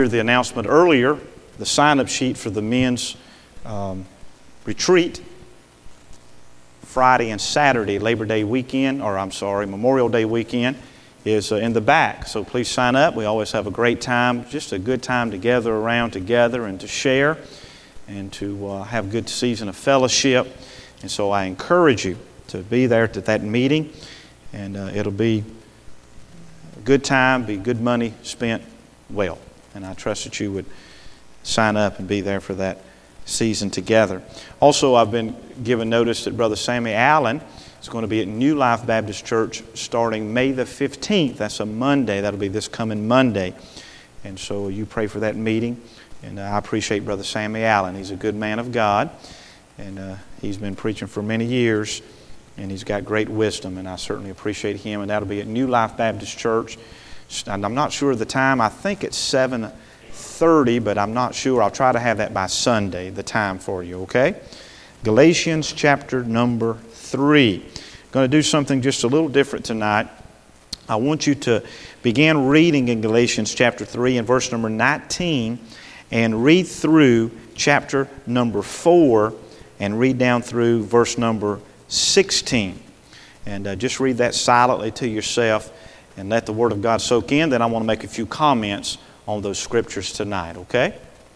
The announcement earlier, the sign-up sheet for the men's retreat, Friday and Saturday, Memorial Day weekend, is in the back. So please sign up. We always have a great time, just a good time to gather around together and to share and to have a good season of fellowship. And so I encourage you to be there at that meeting, and it'll be a good time, be good money spent well. And I trust that you would sign up and be there for that season together. Also, I've been given notice that Brother Sammy Allen is going to be at New Life Baptist Church starting May the 15th. That's a Monday. That'll be this coming Monday. And so you pray for that meeting. And I appreciate Brother Sammy Allen. He's a good man of God. And he's been preaching for many years. And he's got great wisdom. And I certainly appreciate him. And that'll be at New Life Baptist Church. And I'm not sure of the time. I think it's 7:30, but I'm not sure. I'll try to have that by Sunday, the time for you, okay? Galatians chapter number 3. Going to do something just a little different tonight. I want you to begin reading in Galatians chapter 3 and verse number 19 and read through chapter number 4 and read down through verse number 16. And just read that silently to yourself and let the Word of God soak in. Then I want to make a few comments on those scriptures tonight, okay?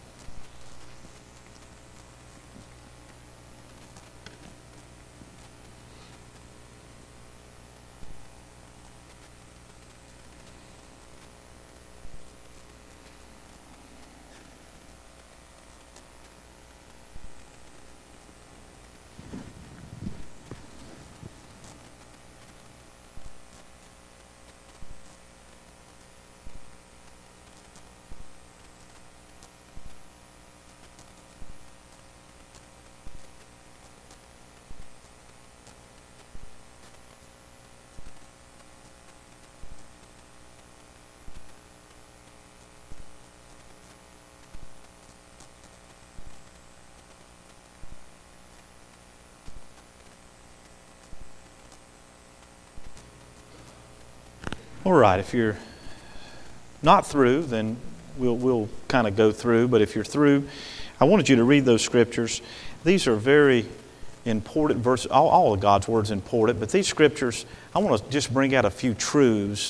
All right, if you're not through, then we'll kind of go through. But if you're through, I wanted you to read those scriptures. These are very important verses. All of God's Word is important, but these scriptures, I want to just bring out a few truths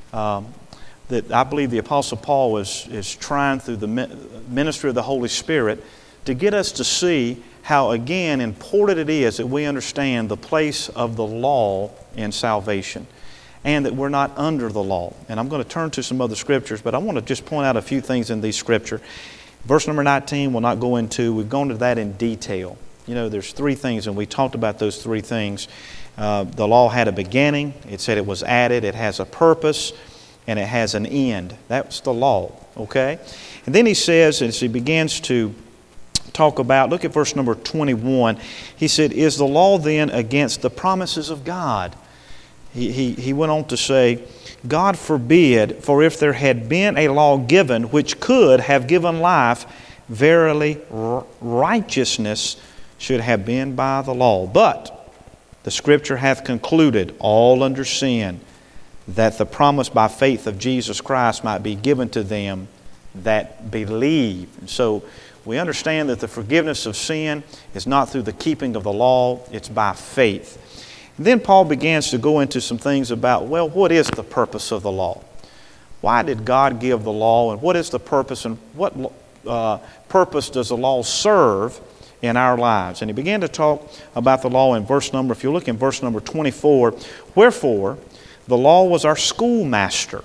that I believe the Apostle Paul is trying through the ministry of the Holy Spirit to get us to see how, again, important it is that we understand the place of the law in salvation, and that we're not under the law. And I'm going to turn to some other scriptures, but I want to just point out a few things in these scripture. Verse number 19, we'll not go into. We've gone to that in detail. You know, there's three things, and we talked about those three things. The law had a beginning. It said it was added. It has a purpose, and it has an end. That's the law, okay? And then he says, as he begins to talk about, look at verse number 21. He said, is the law then against the promises of God? He went on to say, God forbid, for if there had been a law given which could have given life, verily righteousness should have been by the law. But the Scripture hath concluded all under sin, that the promise by faith of Jesus Christ might be given to them that believe. And so we understand that the forgiveness of sin is not through the keeping of the law, it's by faith. And then Paul begins to go into some things about, well, what is the purpose of the law? Why did God give the law, and what is the purpose, and what purpose does the law serve in our lives? And he began to talk about the law in verse number, if you look in verse number 24, wherefore the law was our schoolmaster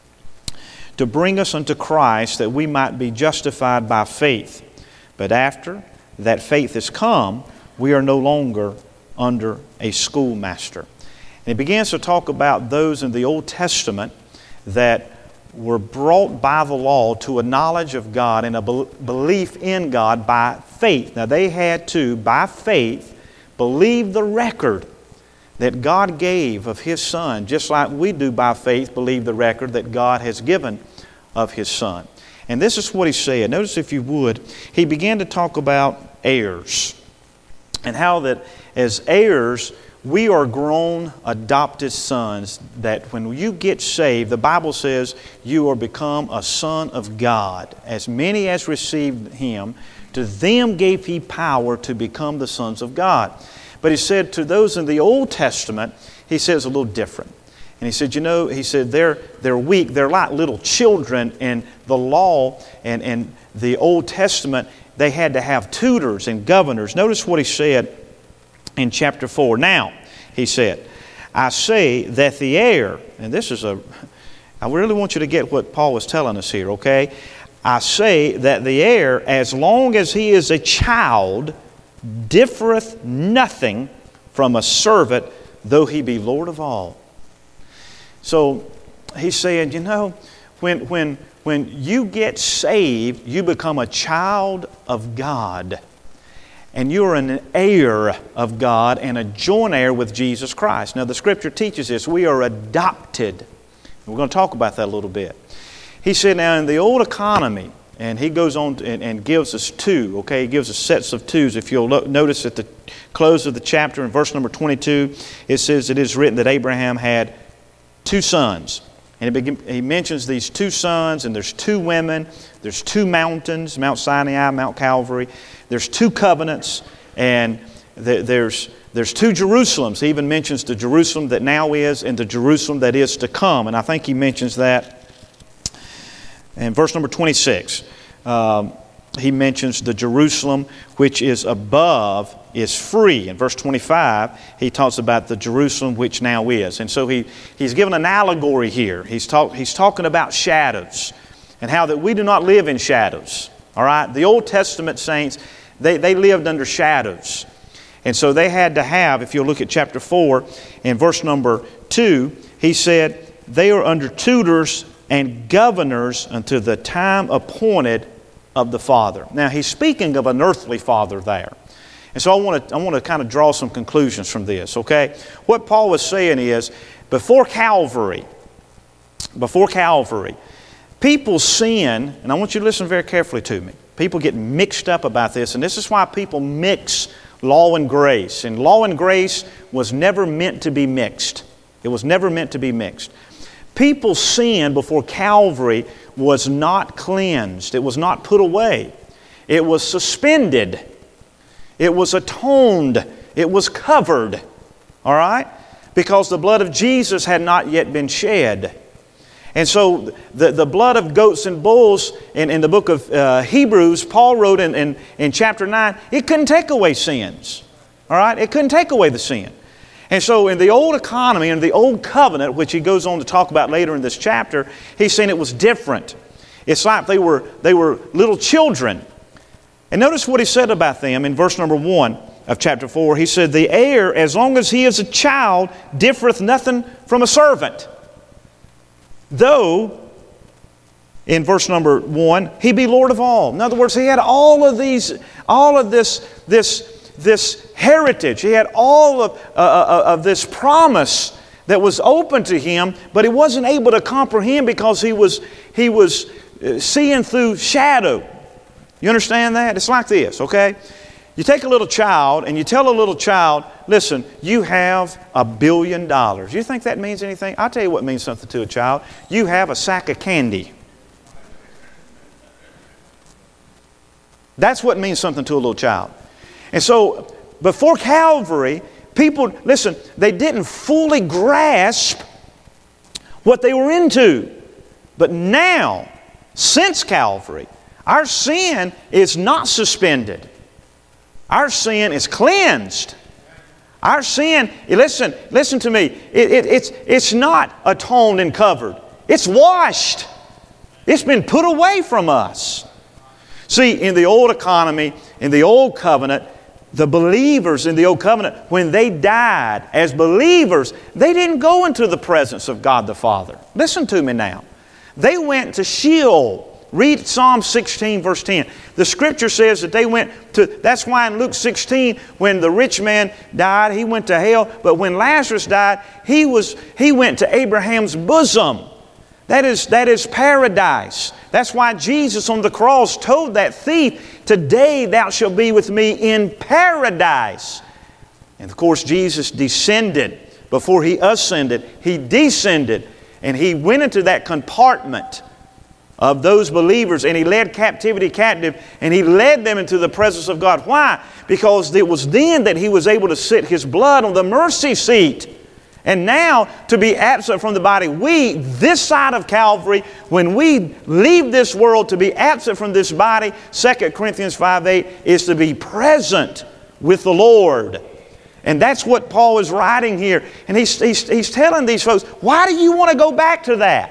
to bring us unto Christ that we might be justified by faith. But after that faith is come, we are no longer under a schoolmaster. And he begins to talk about those in the Old Testament that were brought by the law to a knowledge of God and a belief in God by faith. Now they had to, by faith, believe the record that God gave of His Son, just like we do by faith believe the record that God has given of His Son. And this is what he said. Notice, if you would, he began to talk about heirs, and how that as heirs we are grown adopted sons, that when you get saved, the Bible says you are become a son of God. As many as received Him, to them gave He power to become the sons of God. But He said to those in the Old Testament, He says a little different. And He said, He said they're weak. They're like little children in the law and the Old Testament. They had to have tutors and governors. Notice what He said in chapter 4. Now, He said, I say that the heir, and I really want you to get what Paul was telling us here, okay? I say that the heir, as long as he is a child, differeth nothing from a servant, though he be Lord of all. So he's saying, when you get saved, you become a child of God. And you are an heir of God and a joint heir with Jesus Christ. Now the Scripture teaches this. We are adopted. We're going to talk about that a little bit. He said, now in the old economy, and he goes on and gives us two, okay? He gives us sets of twos. If you'll notice at the close of the chapter in verse number 22, it says, it is written that Abraham had two sons. And he mentions these two sons, and there's two women, there's two mountains, Mount Sinai, Mount Calvary. There's two covenants, and there's two Jerusalems. He even mentions the Jerusalem that now is and the Jerusalem that is to come. And I think he mentions that in verse number 26. He mentions the Jerusalem which is above is free. In verse 25, he talks about the Jerusalem which now is. And so he's given an allegory here. He's talking about shadows and how that we do not live in shadows. All right? The Old Testament saints, they lived under shadows. And so they had to have, if you'll look at chapter 4, in verse number 2, he said, they are under tutors and governors unto the time appointed of the Father. Now, he's speaking of an earthly father there. And so I want to kind of draw some conclusions from this, okay? What Paul was saying is, before Calvary, people sin, and I want you to listen very carefully to me. People get mixed up about this, and this is why people mix law and grace. And law and grace was never meant to be mixed. It was never meant to be mixed. People's sin before Calvary was not cleansed. It was not put away. It was suspended. It was atoned. It was covered. All right? Because the blood of Jesus had not yet been shed. And so the blood of goats and bulls in the book of Hebrews, Paul wrote in chapter 9, it couldn't take away sins. All right? It couldn't take away the sin. And so in the old economy, in the old covenant, which he goes on to talk about later in this chapter, he's saying it was different. It's like they were little children. And notice what he said about them in verse number 1 of chapter 4. He said, the heir, as long as he is a child, differeth nothing from a servant. Though, in verse number 1, he be Lord of all. In other words, he had all of this heritage. He had all of this promise that was open to him, but he wasn't able to comprehend because he was seeing through shadow. You understand that? It's like this, okay? You take a little child and you tell a little child, listen, you have $1 billion. You think that means anything? I'll tell you what means something to a child. You have a sack of candy. That's what means something to a little child. And so, before Calvary, people, listen, they didn't fully grasp what they were into. But now, since Calvary, our sin is not suspended. Our sin is cleansed. Our sin, listen to me, it's not atoned and covered. It's washed. It's been put away from us. See, in the old economy, in the old covenant, the believers in the old covenant, when they died as believers, they didn't go into the presence of God the Father. Listen to me now. They went to Sheol. Read Psalm 16, verse 10. The Scripture says that they went to, that's why in Luke 16, when the rich man died, he went to hell. But when Lazarus died, he went to Abraham's bosom. That is paradise. That's why Jesus on the cross told that thief, today thou shalt be with me in paradise. And of course, Jesus descended. Before He ascended, He descended. And He went into that compartment of those believers, and He led captivity captive, and He led them into the presence of God. Why? Because it was then that He was able to sit His blood on the mercy seat. And now, to be absent from the body, we, this side of Calvary, when we leave this world, to be absent from this body, 2 Corinthians 5:8, is to be present with the Lord. And that's what Paul is writing here. And he's telling these folks, why do you want to go back to that?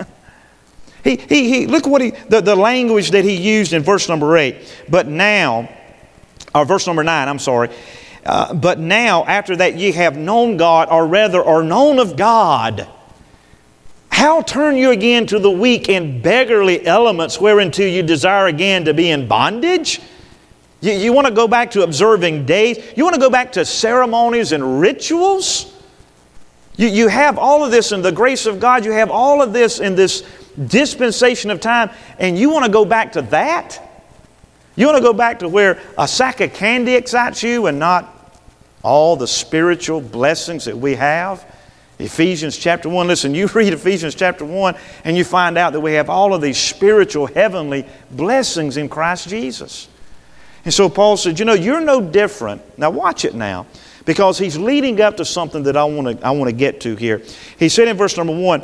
Look what the language that he used in verse number 8. But now, or verse number 9, I'm sorry. But now, after that ye have known God, or rather are known of God, how turn you again to the weak and beggarly elements whereunto you desire again to be in bondage? You want to go back to observing days? You want to go back to ceremonies and rituals? You have all of this in the grace of God. You have all of this in this dispensation of time, and you want to go back to that? You want to go back to where a sack of candy excites you and not all the spiritual blessings that we have? Ephesians chapter 1. Listen, you read Ephesians chapter 1 and you find out that we have all of these spiritual heavenly blessings in Christ Jesus. And so Paul said, you're no different. Now watch it now, because he's leading up to something that I want to get to here. He said in verse number 1,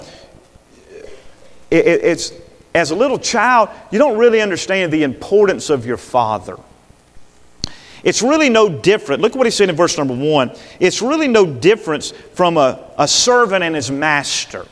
it's as a little child, you don't really understand the importance of your father. It's really no different. Look what he said in verse number 1. It's really no difference from a servant and his master.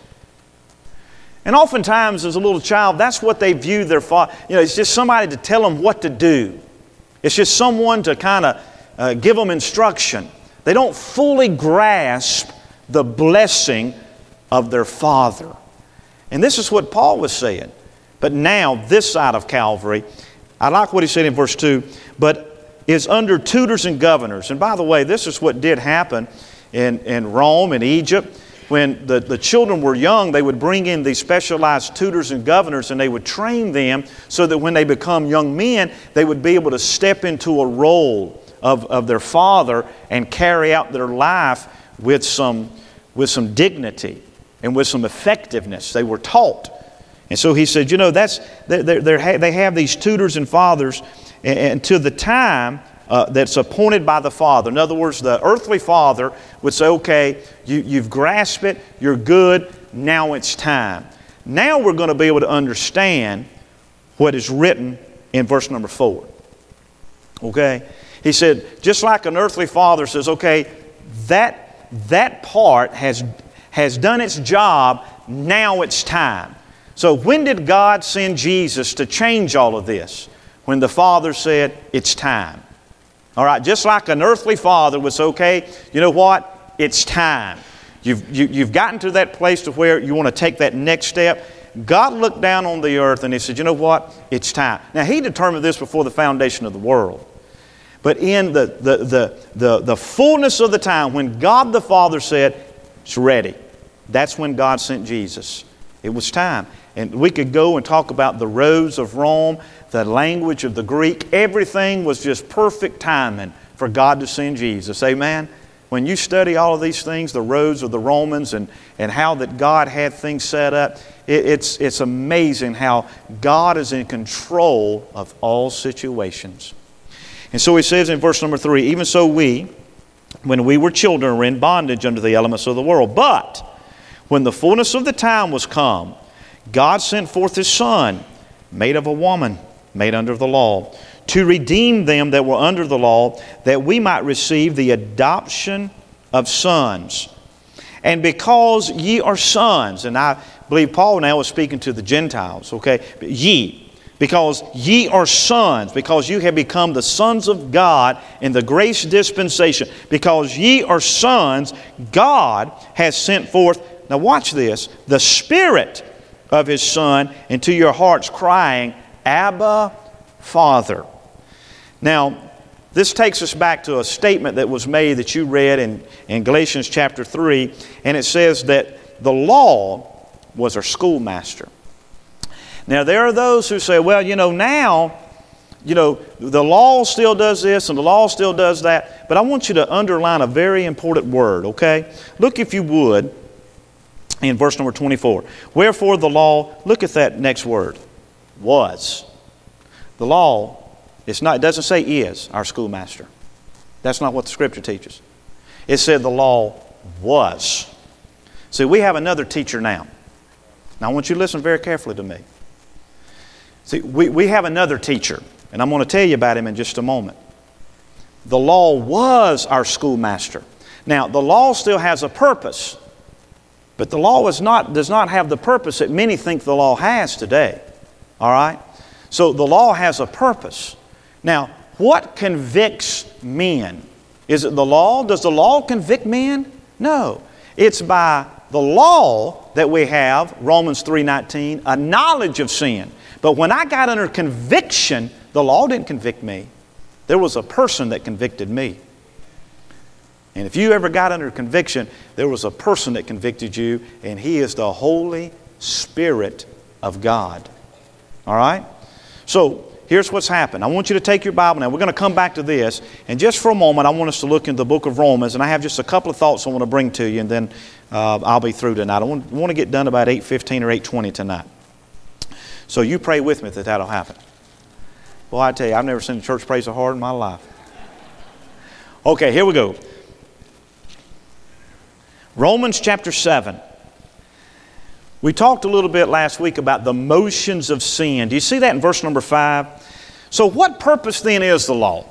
And oftentimes as a little child, that's what they view their father. It's just somebody to tell them what to do. It's just someone to kind of give them instruction. They don't fully grasp the blessing of their father. And this is what Paul was saying. But now, this side of Calvary, I like what he said in verse 2, but is under tutors and governors. And by the way, this is what did happen in Rome and Egypt. When the children were young, they would bring in these specialized tutors and governors, and they would train them so that when they become young men, they would be able to step into a role of their father and carry out their life with some dignity and with some effectiveness. They were taught. And so he said, they have these tutors and fathers, and to the time that's appointed by the father. In other words, the earthly father would say, okay, you've grasped it, you're good, now it's time. Now we're going to be able to understand what is written in verse number 4. Okay? He said, just like an earthly father says, okay, that part has done its job, now it's time. So when did God send Jesus to change all of this? When the Father said, it's time. All right, just like an earthly father would say, okay, you know what? It's time. You've gotten to that place to where you want to take that next step. God looked down on the earth and He said, you know what? It's time. Now, He determined this before the foundation of the world. But in the fullness of the time, when God the Father said, it's ready, that's when God sent Jesus. It was time. And we could go and talk about the roads of Rome, the language of the Greek. Everything was just perfect timing for God to send Jesus. Amen? When you study all of these things, the roads of the Romans and how that God had things set up, it's amazing how God is in control of all situations. And so He says in verse number 3, even so we, when we were children, were in bondage under the elements of the world. But when the fullness of the time was come, God sent forth His Son, made of a woman, made under the law, to redeem them that were under the law, that we might receive the adoption of sons. And because ye are sons, and I believe Paul now is speaking to the Gentiles, okay? Ye, because ye are sons, because you have become the sons of God in the grace dispensation, because ye are sons, God has sent forth, now watch this, the Spirit of His Son into your hearts, crying, Abba, Father. Now, this takes us back to a statement that was made that you read in Galatians chapter 3, and it says that the law was our schoolmaster. Now, there are those who say, well, now the law still does this and the law still does that, but I want you to underline a very important word, okay? Look, if you would, in verse number 24. Wherefore the law, look at that next word, was. The law, it doesn't say is, our schoolmaster. That's not what the Scripture teaches. It said the law was. See, we have another teacher now. Now I want you to listen very carefully to me. See, we have another teacher, and I'm going to tell you about him in just a moment. The law was our schoolmaster. Now, the law still has a purpose, but the law does not have the purpose that many think the law has today. All right? So the law has a purpose. Now, what convicts men? Is it the law? Does the law convict men? No. It's by the law that we have, Romans 3:19, a knowledge of sin. But when I got under conviction, the law didn't convict me. There was a person that convicted me. And if you ever got under conviction, there was a person that convicted you, and He is the Holy Spirit of God. All right? So, here's what's happened. I want you to take your Bible now. We're going to come back to this. And just for a moment, I want us to look into the book of Romans. And I have just a couple of thoughts I want to bring to you, and then I'll be through tonight. I want to get done about 8:15 or 8:20 tonight. So you pray with me that that'll happen. Well, I tell you, I've never seen the church pray so hard in my life. Okay, here we go. Romans chapter 7. We talked a little bit last week about the motions of sin. Do you see that in verse number 5? So what purpose then is the law?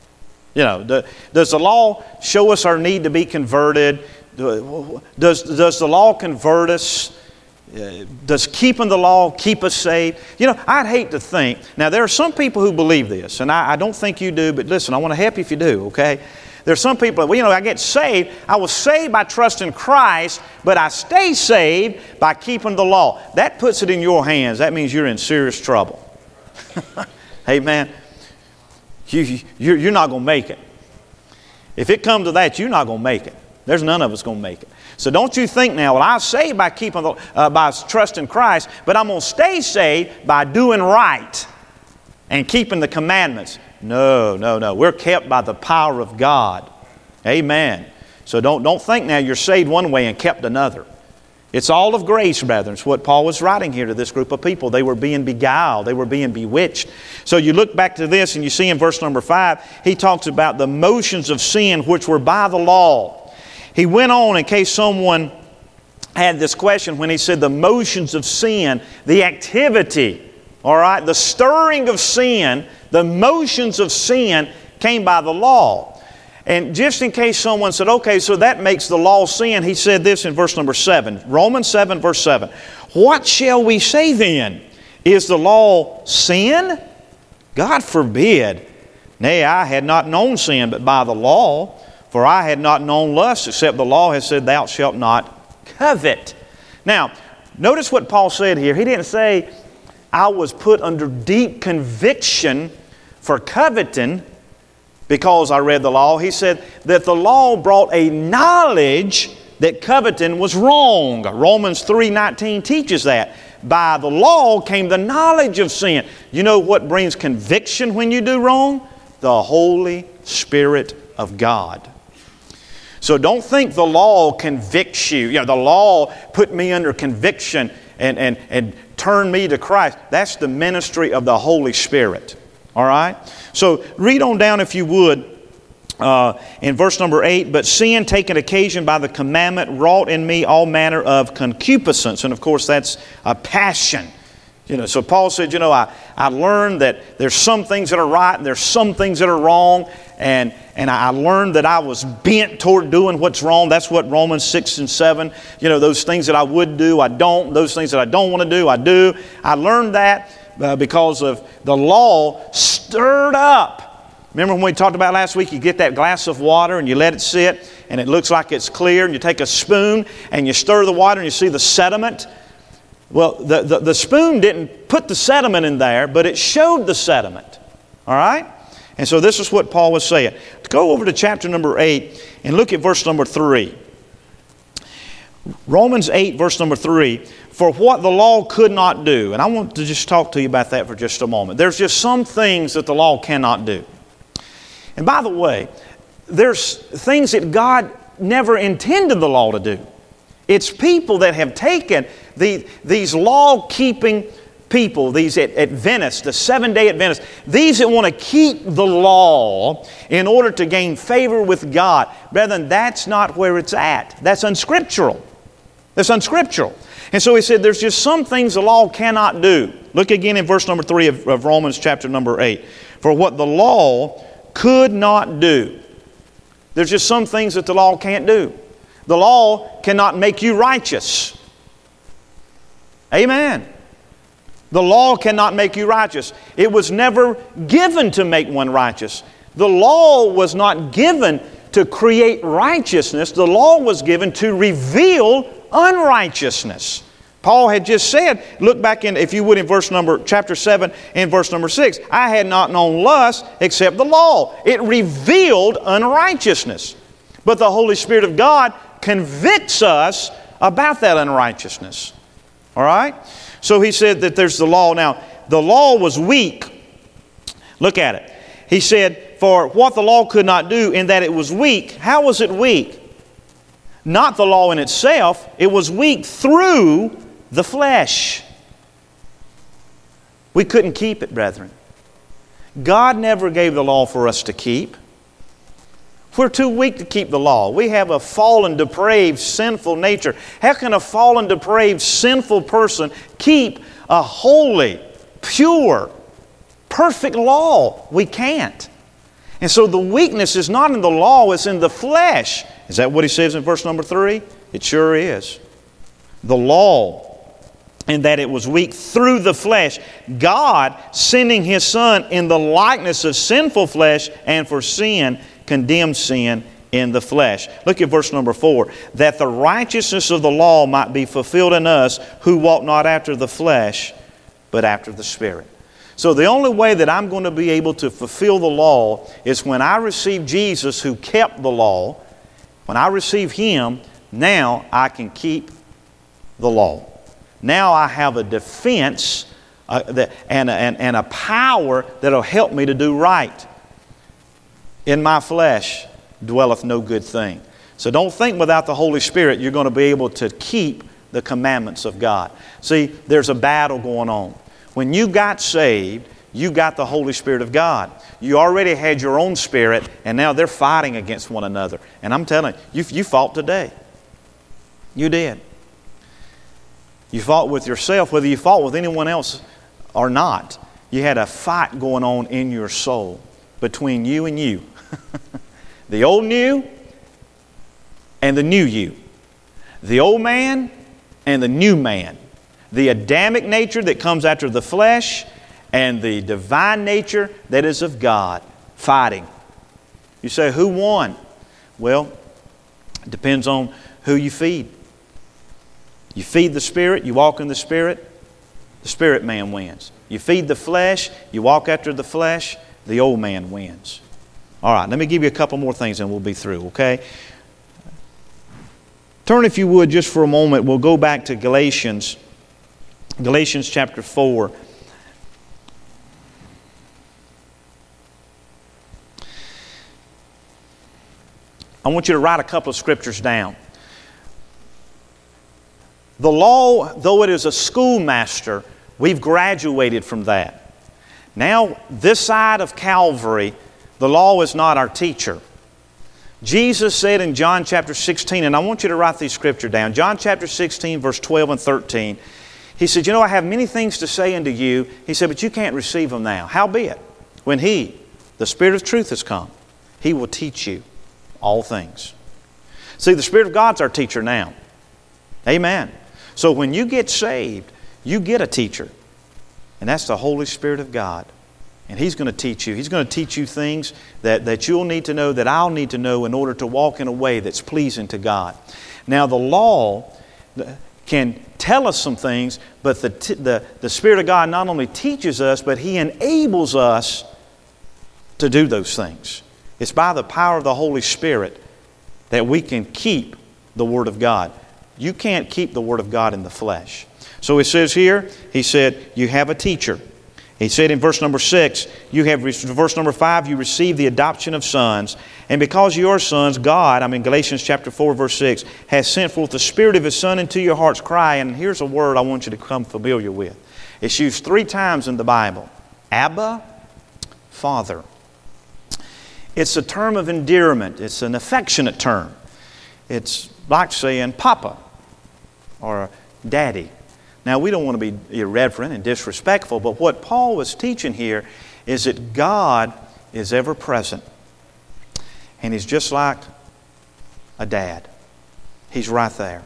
Does the law show us our need to be converted? Does the law convert us? Does keeping the law keep us saved? I'd hate to think. Now, there are some people who believe this, and I don't think you do, but listen, I want to help you if you do, okay? There's some people, I get saved. I was saved by trusting Christ, but I stay saved by keeping the law. That puts it in your hands. That means you're in serious trouble. Amen. You're not going to make it. If it comes to that, you're not going to make it. There's none of us going to make it. So don't you think now, well, I was saved by by trusting Christ, but I'm going to stay saved by doing right and keeping the commandments. No. We're kept by the power of God. Amen. So don't think now you're saved one way and kept another. It's all of grace, brethren. It's what Paul was writing here to this group of people. They were being beguiled. They were being bewitched. So you look back to this and you see in verse number 5, he talks about the motions of sin which were by the law. He went on, in case someone had this question, when he said the motions of sin, the activity, all right, the stirring of sin, the motions of sin came by the law. And just in case someone said, okay, so that makes the law sin, he said this in verse number 7. Romans 7, verse 7. What shall we say then? Is the law sin? God forbid. Nay, I had not known sin but by the law. For I had not known lust, except the law has said, thou shalt not covet. Now, notice what Paul said here. He didn't say, I was put under deep conviction for coveting because I read the law. He said that the law brought a knowledge that coveting was wrong. Romans 3:19 teaches that. By the law came the knowledge of sin. You know what brings conviction when you do wrong? The Holy Spirit of God. So don't think the law convicts you. The law put me under conviction and turned me to Christ. That's the ministry of the Holy Spirit. All right? So read on down if you would in verse number 8. But sin taking occasion by the commandment wrought in me all manner of concupiscence. And of course that's a passion. So Paul said, I learned that there's some things that are right and there's some things that are wrong. And I learned that I was bent toward doing what's wrong. That's what Romans 6 and 7, those things that I would do, I don't. Those things that I don't want to do, I do. I learned that because of the law stirred up. Remember when we talked about last week, you get that glass of water and you let it sit and it looks like it's clear, and you take a spoon and you stir the water and you see the sediment. Well, the spoon didn't put the sediment in there, but it showed the sediment. All right? And so this is what Paul was saying. Go over to chapter number 8 and look at verse number 3. Romans 8, verse number 3. for what the law could not do. And I want to just talk to you about that for just a moment. There's just some things that the law cannot do. And by the way, there's things that God never intended the law to do. It's people that have taken these law-keeping people, these Adventists, the Seventh-day Adventists, these that want to keep the law in order to gain favor with God. Brethren, that's not where it's at. That's unscriptural. That's unscriptural. And so he said there's just some things the law cannot do. Look again in verse number 3 of Romans chapter number 8. For what the law could not do. There's just some things that the law can't do. The law cannot make you righteous. Amen. The law cannot make you righteous. It was never given to make one righteous. The law was not given to create righteousness. The law was given to reveal unrighteousness. Paul had just said, look back in, if you would, in chapter 7 and verse number 6. I had not known lust except the law. It revealed unrighteousness. But the Holy Spirit of God convicts us about that unrighteousness. All right? So he said that there's the law. Now, the law was weak. Look at it. He said, for what the law could not do in that it was weak. How was it weak? Not the law in itself. It was weak through the flesh. We couldn't keep it, brethren. God never gave the law for us to keep. We're too weak to keep the law. We have a fallen, depraved, sinful nature. How can a fallen, depraved, sinful person keep a holy, pure, perfect law? We can't. And so the weakness is not in the law, it's in the flesh. Is that what he says in verse number 3? It sure is. The law, in that it was weak through the flesh, God sending His Son in the likeness of sinful flesh, and for sin, condemned sin in the flesh. Look at verse number 4. That the righteousness of the law might be fulfilled in us who walk not after the flesh, but after the Spirit. So the only way that I'm going to be able to fulfill the law is when I receive Jesus who kept the law. When I receive Him, now I can keep the law. Now I have a defense and a power that will help me to do right. In my flesh dwelleth no good thing. So don't think without the Holy Spirit you're going to be able to keep the commandments of God. See, there's a battle going on. When you got saved, you got the Holy Spirit of God. You already had your own spirit, and now they're fighting against one another. And I'm telling you, you fought today. You did. You fought with yourself, whether you fought with anyone else or not. You had a fight going on in your soul between you and you. The old you and the new you. The old man and the new man. The Adamic nature that comes after the flesh and the divine nature that is of God fighting. You say, who won? Well, it depends on who you feed. You feed the Spirit, you walk in the Spirit man wins. You feed the flesh, you walk after the flesh, the old man wins. All right, let me give you a couple more things and we'll be through, okay? Turn, if you would, just for a moment. We'll go back to Galatians chapter 4. I want you to write a couple of scriptures down. The law, though it is a schoolmaster, we've graduated from that. Now, this side of Calvary, the law is not our teacher. Jesus said in John chapter 16, and I want you to write these scriptures down. John chapter 16, verse 12 and 13. He said, I have many things to say unto you. He said, but you can't receive them now. Howbeit, when He, the Spirit of truth, has come, He will teach you all things. See, the Spirit of God's our teacher now. Amen. So when you get saved, you get a teacher. And that's the Holy Spirit of God. And He's going to teach you. He's going to teach you things that you'll need to know, that I'll need to know in order to walk in a way that's pleasing to God. Now, the law can tell us some things, but the Spirit of God not only teaches us, but He enables us to do those things. It's by the power of the Holy Spirit that we can keep the Word of God. You can't keep the Word of God in the flesh. So it says here, he said, you have a teacher. He said in verse number 6, verse number 5, you receive the adoption of sons. And because you are sons, God, Galatians chapter 4, verse 6, has sent forth the Spirit of His Son into your heart's cry. And here's a word I want you to become familiar with. It's used 3 times in the Bible. Abba, Father. It's a term of endearment. It's an affectionate term. It's like saying Papa or Daddy. Now, we don't want to be irreverent and disrespectful, but what Paul was teaching here is that God is ever present. And He's just like a dad. He's right there.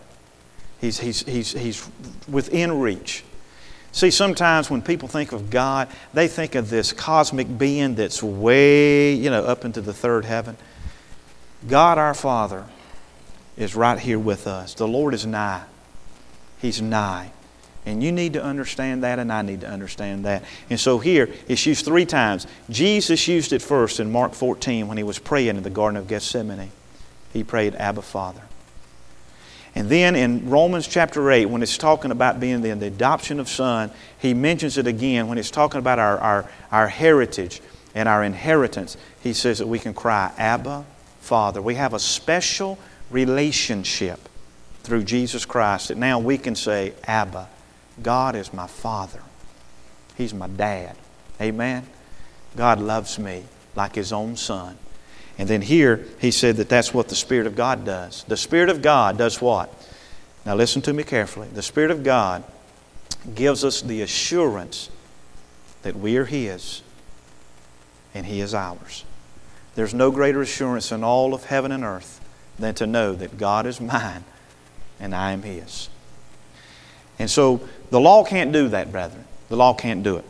He's within reach. See, sometimes when people think of God, they think of this cosmic being that's way, up into the third heaven. God our Father is right here with us. The Lord is nigh. He's nigh. And you need to understand that, and I need to understand that. And so here, it's used 3 times. Jesus used it first in Mark 14 when He was praying in the Garden of Gethsemane. He prayed, Abba, Father. And then in Romans chapter 8, when it's talking about being the adoption of son, He mentions it again when it's talking about our heritage and our inheritance. He says that we can cry, Abba, Father. We have a special relationship through Jesus Christ that now we can say, Abba. God is my Father. He's my dad. Amen? God loves me like His own Son. And then here, he said that that's what the Spirit of God does. The Spirit of God does what? Now listen to me carefully. The Spirit of God gives us the assurance that we are His and He is ours. There's no greater assurance in all of heaven and earth than to know that God is mine and I am His. And so the law can't do that, brethren. The law can't do it.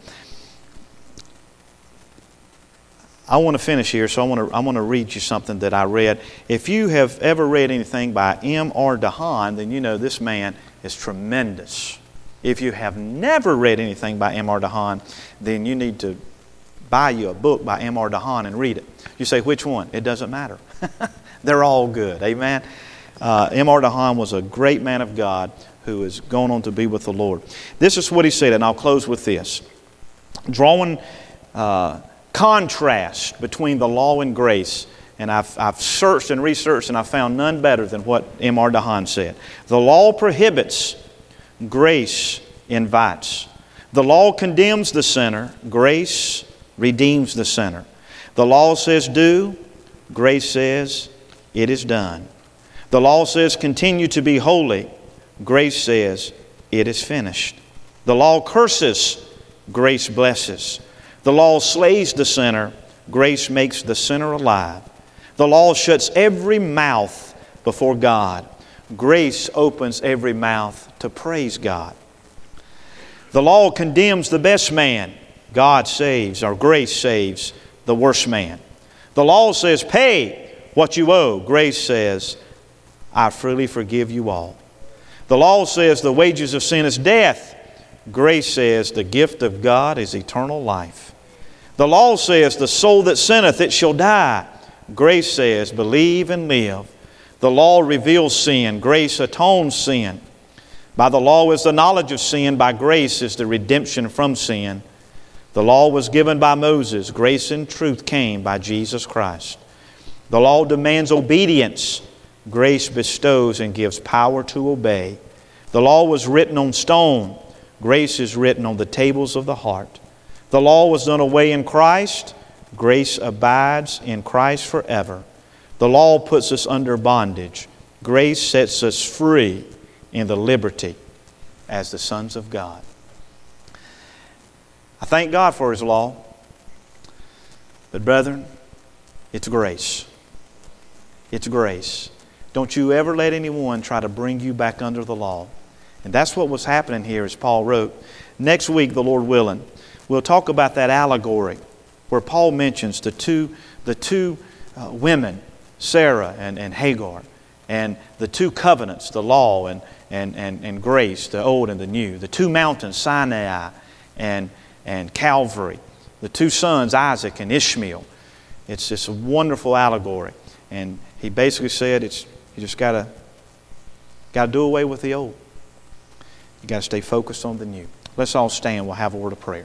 I want to finish here, so I want to read you something that I read. If you have ever read anything by M.R. DeHaan, then you know this man is tremendous. If you have never read anything by M.R. DeHaan, then you need to buy you a book by M.R. DeHaan and read it. You say, which one? It doesn't matter. They're all good. Amen? M.R. DeHaan was a great man of God who is going on to be with the Lord. This is what he said, and I'll close with this. Drawing contrast between the law and grace, and I've searched and researched, and I found none better than what M.R. DeHaan said. The law prohibits, grace invites. The law condemns the sinner, grace redeems the sinner. The law says do, grace says it is done. The law says continue to be holy, grace says it is finished. The law curses, grace blesses. The law slays the sinner, grace makes the sinner alive. The law shuts every mouth before God. Grace opens every mouth to praise God. The law condemns the best man. God saves, or grace saves, the worst man. The law says, pay what you owe. Grace says, I freely forgive you all. The law says the wages of sin is death. Grace says the gift of God is eternal life. The law says the soul that sinneth, it shall die. Grace says believe and live. The law reveals sin. Grace atones sin. By the law is the knowledge of sin. By grace is the redemption from sin. The law was given by Moses. Grace and truth came by Jesus Christ. The law demands obedience. Grace bestows and gives power to obey. The law was written on stone. Grace is written on the tables of the heart. The law was done away in Christ. Grace abides in Christ forever. The law puts us under bondage. Grace sets us free in the liberty as the sons of God. I thank God for His law. But brethren, it's grace. It's grace. Don't you ever let anyone try to bring you back under the law. And that's what was happening here as Paul wrote. Next week, the Lord willing, we'll talk about that allegory where Paul mentions the two women, Sarah and Hagar, and the two covenants, the law and grace, the old and the new, the two mountains, Sinai and Calvary, the two sons, Isaac and Ishmael. It's just a wonderful allegory. And he basically said you just got to do away with the old. You got to stay focused on the new. Let's all stand. We'll have a word of prayer.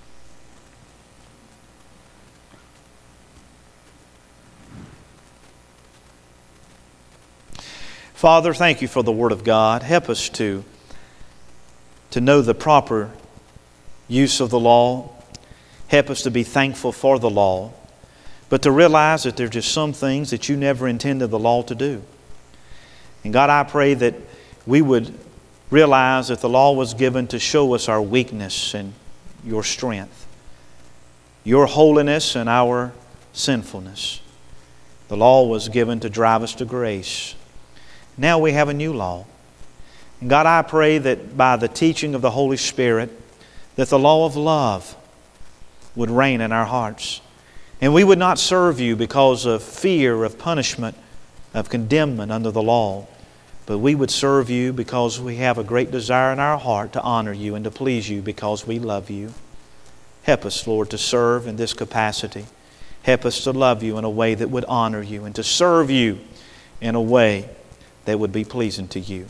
Father, thank you for the Word of God. Help us to know the proper use of the law. Help us to be thankful for the law, but to realize that there are just some things that you never intended the law to do. And God, I pray that we would realize that the law was given to show us our weakness and your strength, your holiness and our sinfulness. The law was given to drive us to grace. Now we have a new law. And God, I pray that by the teaching of the Holy Spirit, that the law of love would reign in our hearts. And we would not serve you because of fear of punishment, of condemnment under the law, but we would serve you because we have a great desire in our heart to honor you and to please you because we love you. Help us, Lord, to serve in this capacity. Help us to love you in a way that would honor you and to serve you in a way that would be pleasing to you.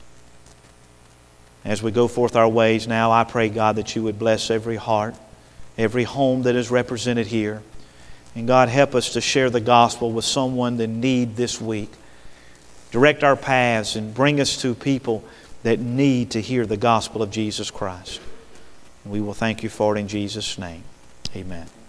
As we go forth our ways now, I pray, God, that you would bless every heart, every home that is represented here. And God, help us to share the gospel with someone in need this week. Direct our paths and bring us to people that need to hear the gospel of Jesus Christ. And we will thank you for it in Jesus' name. Amen.